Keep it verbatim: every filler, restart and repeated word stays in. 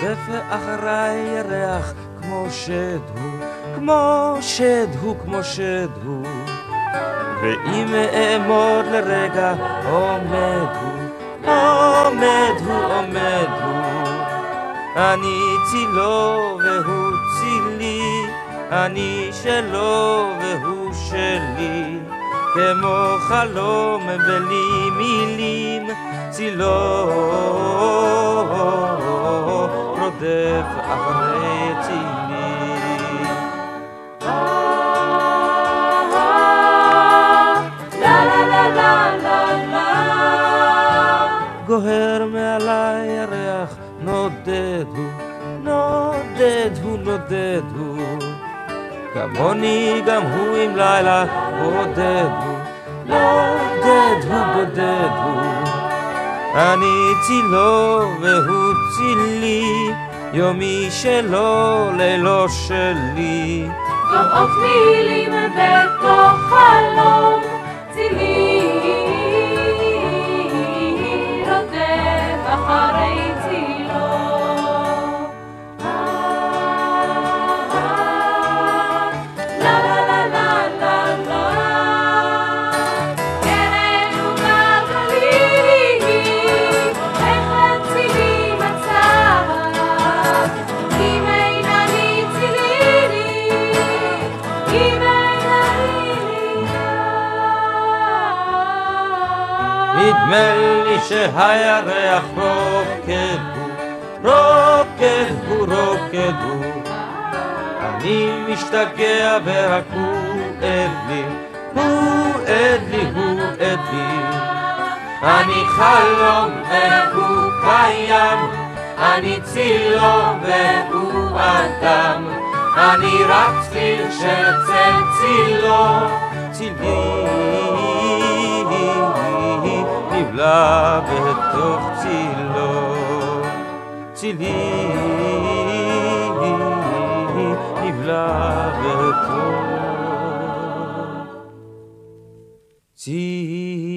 רודף אחרי ירח כמו שד הוא, כמו שד הוא, כמו שד הוא. ואם אעמוד לרגע עומד הוא, עומד הוא, עומד הוא. אני צילו והוא צילי, אני שלו והוא שלי. כמו חלום בלי מילים, צילו רודף אחרי צילי. גוהר מעלי ירח, נודד הוא, נודד הוא, נודד הוא. כמוני גם הוא עם לילה בודד הוא, בודד הוא, בודד הוא. אני צילו והוא צילי, יומי שלו, לילו שלי. דומעות מילים בתוך חלום, צילי רודף אחרי צילו. נדמה לי שהירח רוקד הוא, רוקד הוא, רוקד הוא. אני משתגע ורק הוא עד לי, הוא עד לי, הוא עד לי. אני חלום והוא קיים, אני צילו והוא אדם. אני רק צליל של צל צילו, צילי נבלע בתוך צילו, צילי נבלע בתוך צילו.